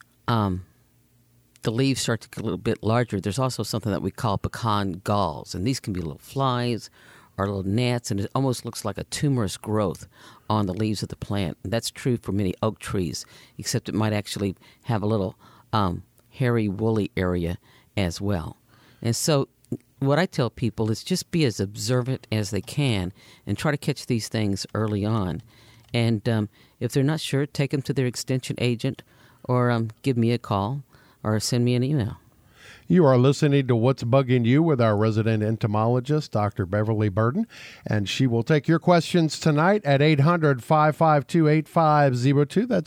the leaves start to get a little bit larger, there's also something that we call pecan galls, and these can be little flies or little gnats, and it almost looks like a tumorous growth on the leaves of the plant. And that's true for many oak trees, except it might actually have a little hairy, woolly area as well. And so what I tell people is just be as observant as they can and try to catch these things early on. And if they're not sure, take them to their extension agent, or give me a call or send me an email. You are listening to What's Bugging You with our resident entomologist, Dr. Beverly Burden, and she will take your questions tonight at 800-552-8502. That's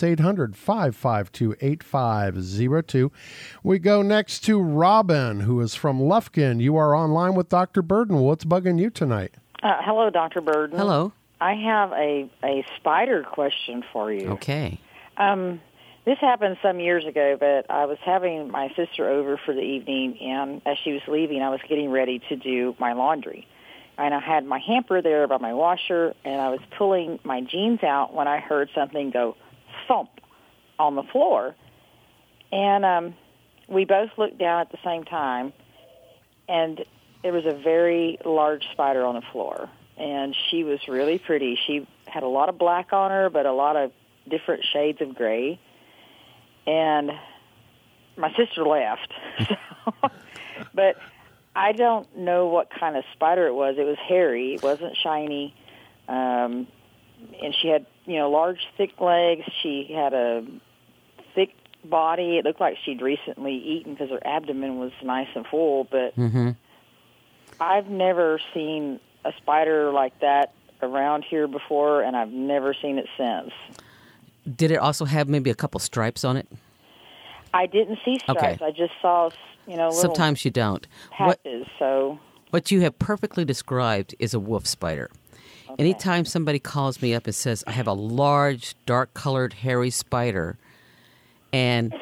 800-552-8502. We go next to Robin, who is from Lufkin. You are online with Dr. Burden. What's bugging you tonight? Hello, Dr. Burden. Hello. I have a spider question for you. Okay. This happened some years ago, but I was having my sister over for the evening, and as she was leaving, I was getting ready to do my laundry. And I had my hamper there by my washer, and I was pulling my jeans out when I heard something go thump on the floor. And we both looked down at the same time, and there was a very large spider on the floor. And she was really pretty. She had a lot of black on her, but a lot of different shades of gray. And my sister laughed. But I don't know what kind of spider it was. It was hairy. It wasn't shiny. And she had, large, thick legs. She had a thick body. It looked like she'd recently eaten because her abdomen was nice and full. But I've never seen a spider like that around here before, and I've never seen it since. Did it also have maybe a couple stripes on it? I didn't see stripes. Okay. I just saw, little Sometimes you don't. patches. What you have perfectly described is a wolf spider. Okay. Anytime somebody calls me up and says, I have a large, dark-colored, hairy spider, and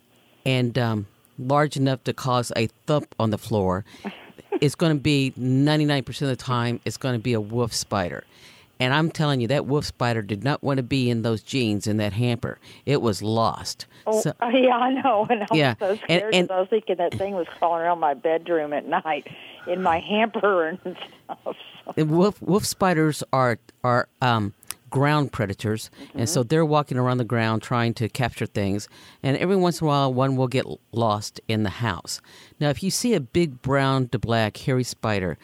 large enough to cause a thump on the floor, it's going to be 99% of the time, it's going to be a wolf spider. And I'm telling you, that wolf spider did not want to be in those jeans in that hamper. It was lost. Oh, so, yeah, I know. And I was so scared and I was thinking that thing was crawling around my bedroom at night in my hamper and stuff. So. Wolf spiders are ground predators, and so they're walking around the ground trying to capture things. And every once in a while, one will get lost in the house. Now, if you see a big brown to black hairy spider,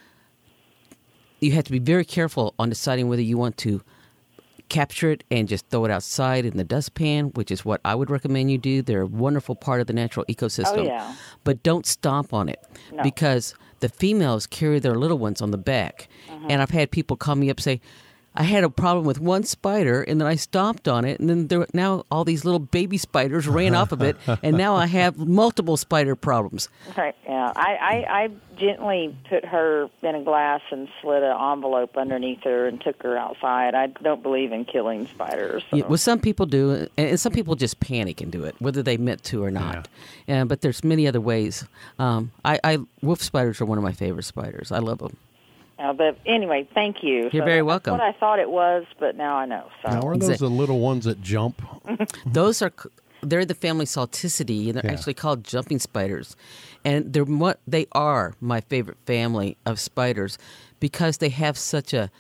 you have to be very careful on deciding whether you want to capture it and just throw it outside in the dustpan, which is what I would recommend you do. They're a wonderful part of the natural ecosystem. Oh, yeah. But don't stomp on it because the females carry their little ones on the back. And I've had people call me up and say, I had a problem with one spider, and then I stomped on it, and then now all these little baby spiders ran off of it, and now I have multiple spider problems. Right, yeah. I gently put her in a glass and slid an envelope underneath her and took her outside. I don't believe in killing spiders. So. Yeah, well, some people do, and some people just panic and do it, whether they meant to or not. Yeah. But there's many other ways. Wolf spiders are one of my favorite spiders. I love them. But anyway, thank you. You're very welcome. That's what I thought it was, but now I know. So. Now, are those the little ones that jump? They're the family Salticity, and they're actually called jumping spiders. And they are my favorite family of spiders because they have such a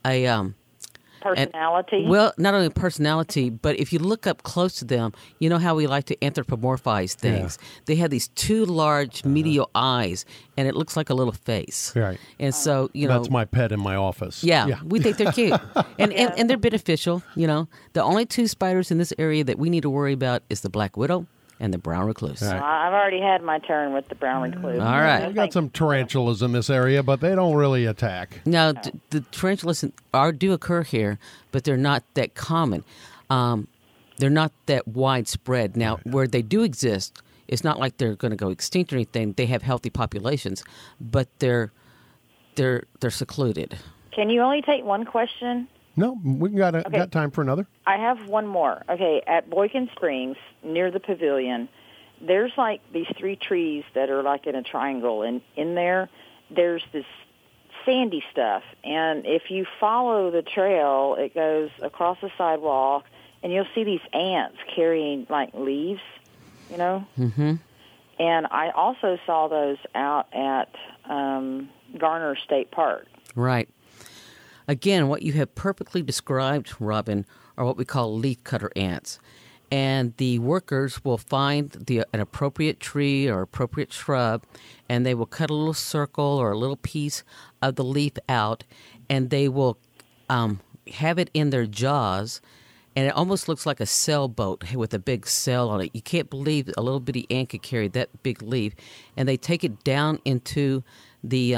personality? Well, not only personality, but if you look up close to them, you know how we like to anthropomorphize things. Yeah. They have these two large medial eyes, and it looks like a little face. Right. And so, That's my pet in my office. Yeah. We think they're cute. And they're beneficial, The only two spiders in this area that we need to worry about is the black widow and the brown recluse. Right. I've already had my turn with the brown recluse. All right. I've got some tarantulas in this area, but they don't really attack. Now, the tarantulas do occur here, but they're not that common. They're not that widespread. Now, where they do exist, it's not like they're going to go extinct or anything. They have healthy populations, but they're secluded. Can you only take one question? No, we got time for another. I have one more. Okay, at Boykin Springs, near the pavilion, there's like these three trees that are like in a triangle, and in there's this sandy stuff. And if you follow the trail, it goes across the sidewalk, and you'll see these ants carrying like leaves, Mm-hmm. And I also saw those out at Garner State Park. Right. Again, what you have perfectly described, Robin, are what we call leafcutter ants. And the workers will find an appropriate tree or appropriate shrub, and they will cut a little circle or a little piece of the leaf out, and they will have it in their jaws, and it almost looks like a sailboat with a big sail on it. You can't believe a little bitty ant could carry that big leaf. And they take it down into the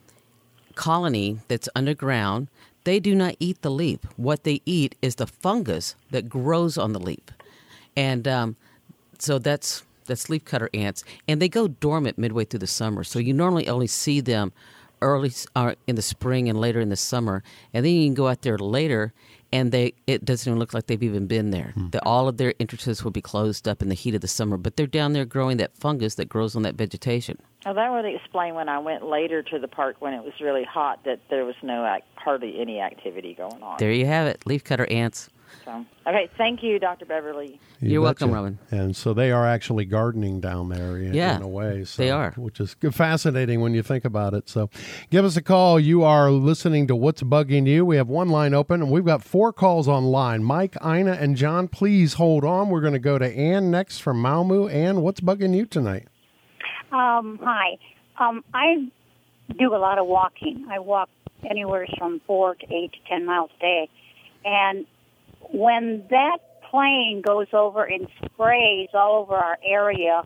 colony that's underground. They do not eat the leaf. What they eat is the fungus that grows on the leaf. And so that's leafcutter ants. And they go dormant midway through the summer. So you normally only see them early in the spring and later in the summer, and then you can go out there later, and it doesn't even look like they've even been there. All of their entrances will be closed up in the heat of the summer, but they're down there growing that fungus that grows on that vegetation. Oh, that would explain when I went later to the park when it was really hot that there was hardly any activity going on. There you have it, leafcutter ants. So, okay, thank you, Dr. Beverly. You're welcome, Robin. And so they are actually gardening down there in a way. So, they are. Which is fascinating when you think about it. So give us a call. You are listening to What's Bugging You. We have one line open, and we've got 4 calls online. Mike, Ina, and John, please hold on. We're going to go to Ann next from Malmö. Ann, what's bugging you tonight? Hi. I do a lot of walking. I walk anywhere from 4 to 8 to 10 miles a day. And when that plane goes over and sprays all over our area,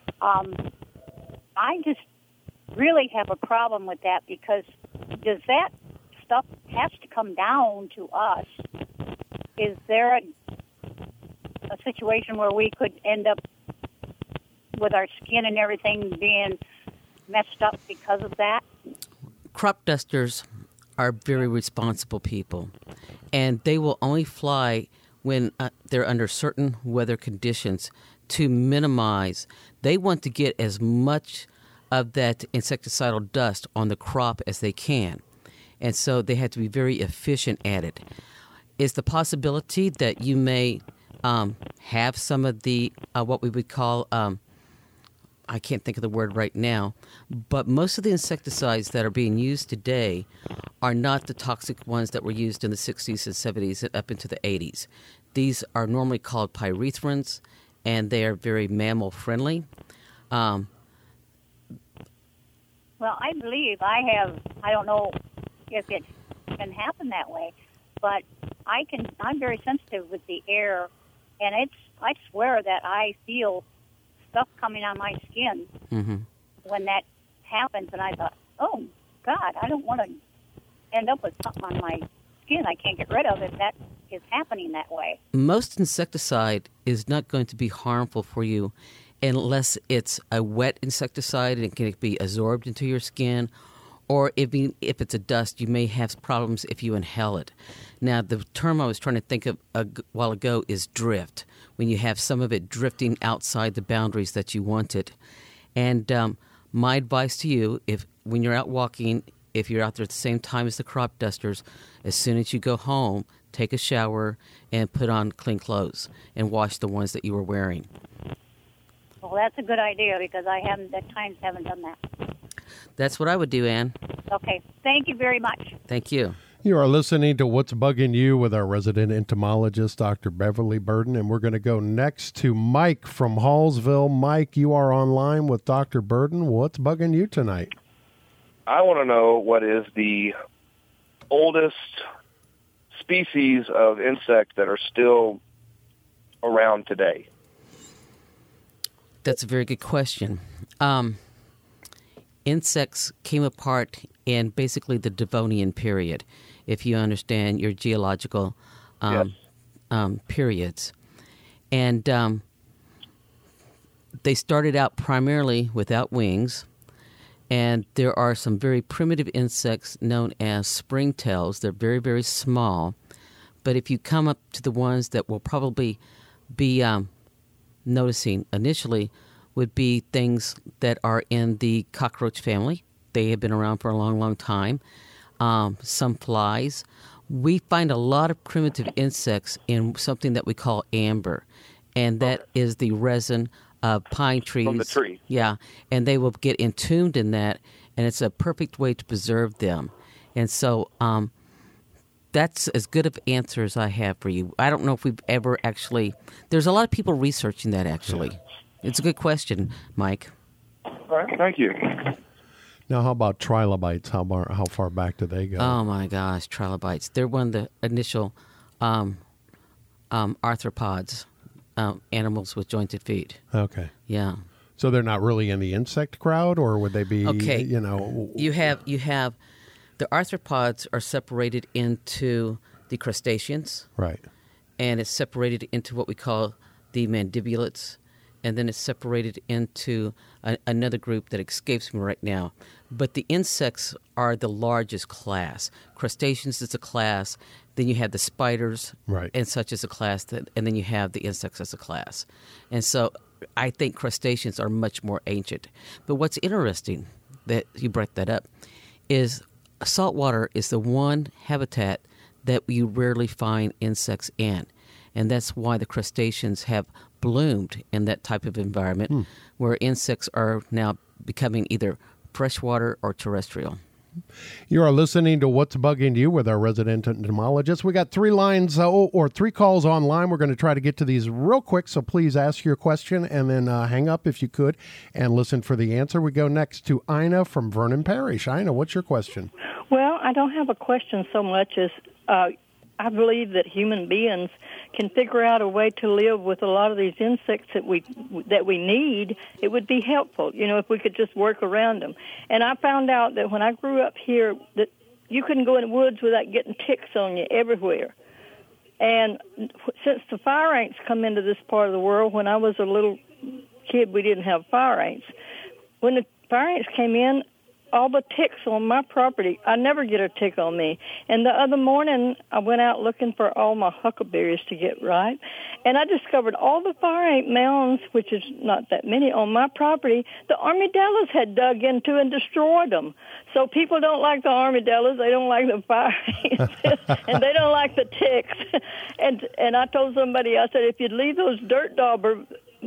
I just really have a problem with that because does that stuff has to come down to us? Is there a situation where we could end up with our skin and everything being messed up because of that? Crop dusters are very responsible people, and they will only fly when they're under certain weather conditions to minimize. They want to get as much of that insecticidal dust on the crop as they can, and so they have to be very efficient at it. Is the possibility that you may have some of the what we would call I can't think of the word right now, but most of the insecticides that are being used today are not the toxic ones that were used in the 60s and 70s and up into the 80s. These are normally called pyrethrins, and they are very mammal-friendly. Well, I believe I don't know if it can happen that way, but I'm very sensitive with the air, and I swear that I feel stuff coming on my skin when that happens, and I thought, oh, God, I don't want to end up with something on my skin I can't get rid of if that is happening that way. Most insecticide is not going to be harmful for you unless it's a wet insecticide and it can be absorbed into your skin, or if it's a dust, you may have problems if you inhale it. Now, the term I was trying to think of a while ago is drift, when you have some of it drifting outside the boundaries that you wanted. And my advice to you, when you're out walking, if you're out there at the same time as the crop dusters, as soon as you go home, take a shower and put on clean clothes and wash the ones that you were wearing. Well, that's a good idea because I at times haven't done that. That's what I would do, Ann. Okay. Thank you very much. Thank you. You are listening to What's Bugging You with our resident entomologist, Dr. Beverly Burden, and we're going to go next to Mike from Hallsville. Mike, you are online with Dr. Burden. What's bugging you tonight? I want to know what is the oldest species of insect that are still around today. That's a very good question. Insects came apart in basically the Devonian period, if you understand your geological periods. And they started out primarily without wings, and there are some very primitive insects known as springtails. They're very, very small, but if you come up to the ones that will probably be noticing initially would be things that are in the cockroach family. They have been around for a long, long time. Some flies. We find a lot of primitive insects in something that we call amber, and that is the resin of pine trees. From the tree. Yeah, and they will get entombed in that, and it's a perfect way to preserve them. And so that's as good of answer as I have for you. I don't know if we've ever actually... There's a lot of people researching that, actually. Yeah. It's a good question, Mike. All right, thank you. Now, how about trilobites? How far back do they go? Oh, my gosh, trilobites. They're one of the initial arthropods, animals with jointed feet. Okay. Yeah. So they're not really in the insect crowd, or would they be, You have the arthropods are separated into the crustaceans. Right. And it's separated into what we call the mandibulates. and then it's separated into another group that escapes me right now. But the insects are the largest class. Crustaceans is a class. Then you have the spiders and such as a class, and then you have the insects as a class. And so I think crustaceans are much more ancient. But what's interesting that you brought that up is saltwater is the one habitat that you rarely find insects in. And that's why the crustaceans have bloomed in that type of environment where insects are now becoming either freshwater or terrestrial. You are listening to What's Bugging You with our resident entomologist. We got 3 lines or 3 calls online. We're going to try to get to these real quick, so please ask your question and then hang up if you could and listen for the answer. We go next to Ina from Vernon Parish. Ina, what's your question? Well, I don't have a question so much as I believe that human beings can figure out a way to live with a lot of these insects that we need. It would be helpful, if we could just work around them. And I found out that when I grew up here that you couldn't go in the woods without getting ticks on you everywhere. And since the fire ants come into this part of the world, when I was a little kid, we didn't have fire ants. When the fire ants came in, all the ticks on my property, I never get a tick on me. And the other morning, I went out looking for all my huckleberries to get ripe, and I discovered all the fire ant mounds, which is not that many, on my property, the armadillos had dug into and destroyed them. So people don't like the armadillos, they don't like the fire ants, and they don't like the ticks. And I told somebody, I said, if you'd leave those dirt dauber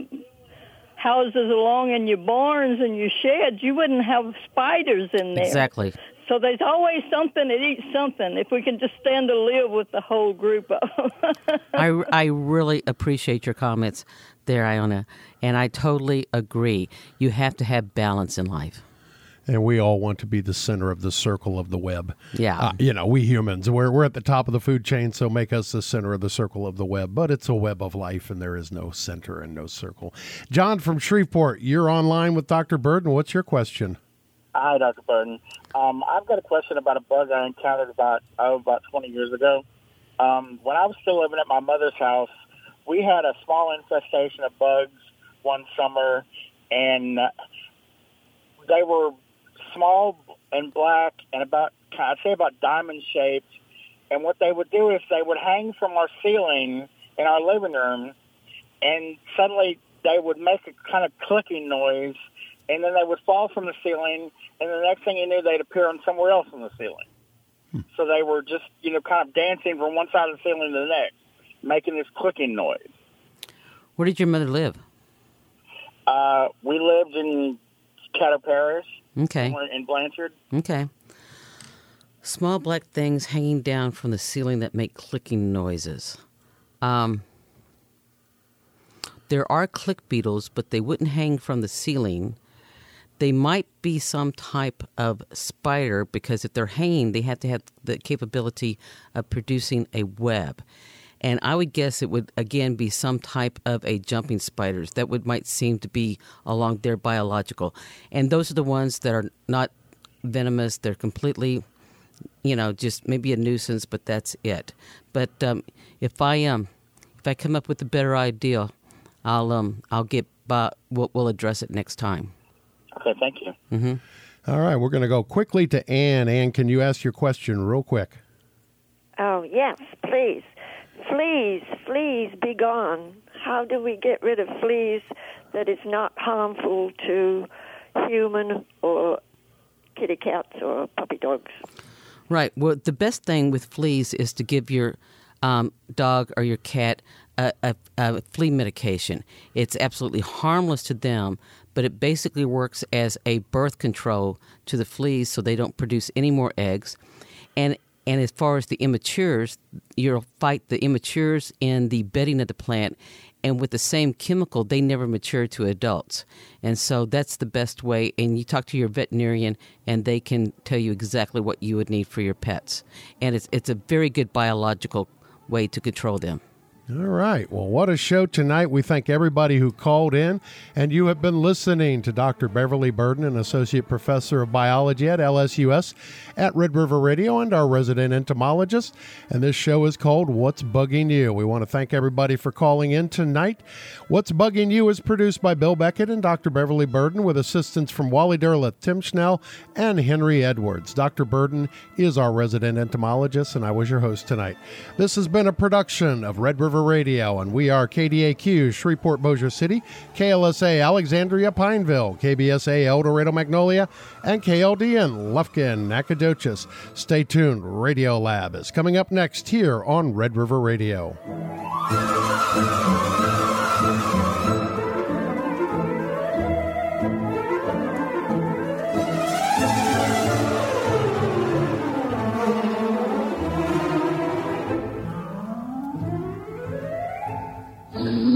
houses along in your barns and your sheds, you wouldn't have spiders in there. Exactly. So there's always something that eats something, if we can just stand to live with the whole group of them. I really appreciate your comments there, Iona, and I totally agree. You have to have balance in life. And we all want to be the center of the circle of the web. Yeah. We humans, we're at the top of the food chain, so make us the center of the circle of the web. But it's a web of life, and there is no center and no circle. John from Shreveport, you're online with Dr. Burden. What's your question? Hi, Dr. Burden. I've got a question about a bug I encountered about 20 years ago. When I was still living at my mother's house, we had a small infestation of bugs one summer, and they were small and black and about diamond shaped. And what they would do is they would hang from our ceiling in our living room, and suddenly they would make a kind of clicking noise, and then they would fall from the ceiling, and the next thing you knew, they'd appear on somewhere else on the ceiling. So they were just, kind of dancing from one side of the ceiling to the next, making this clicking noise. Where did your mother live? We lived in Caddo Parish. Okay. In Blanchard. Okay. Small black things hanging down from the ceiling that make clicking noises. There are click beetles, but they wouldn't hang from the ceiling. They might be some type of spider, because if they're hanging, they have to have the capability of producing a web. And I would guess it would, again, be some type of a jumping spiders. That might seem to be along their biological. And those are the ones that are not venomous. They're completely, just maybe a nuisance, but that's it. But if I come up with a better idea, I'll get by. We'll address it next time. Okay, thank you. Mm-hmm. All right, we're going to go quickly to Ann. Ann, can you ask your question real quick? Oh, yes, please. Fleas, be gone. How do we get rid of fleas that is not harmful to human or kitty cats or puppy dogs? Right. Well, the best thing with fleas is to give your dog or your cat a flea medication. It's absolutely harmless to them, but it basically works as a birth control to the fleas so they don't produce any more eggs. And as far as the immatures, you'll fight the immatures in the bedding of the plant, and with the same chemical, they never mature to adults. And so that's the best way. And you talk to your veterinarian, and they can tell you exactly what you would need for your pets. And it's a very good biological way to control them. All right. Well, what a show tonight. We thank everybody who called in, and you have been listening to Dr. Beverly Burden, an associate professor of biology at LSUS at Red River Radio, and our resident entomologist. And this show is called What's Bugging You? We want to thank everybody for calling in tonight. What's Bugging You is produced by Bill Beckett and Dr. Beverly Burden with assistance from Wally Derleth, Tim Schnell, and Henry Edwards. Dr. Burden is our resident entomologist, and I was your host tonight. This has been a production of Red River Radio, and we are KDAQ, Shreveport, Bossier City, KLSA, Alexandria, Pineville, KBSA, El Dorado, Magnolia, and KLDN, Lufkin, Nacogdoches. Stay tuned. Radio Lab is coming up next here on Red River Radio. Mm-hmm.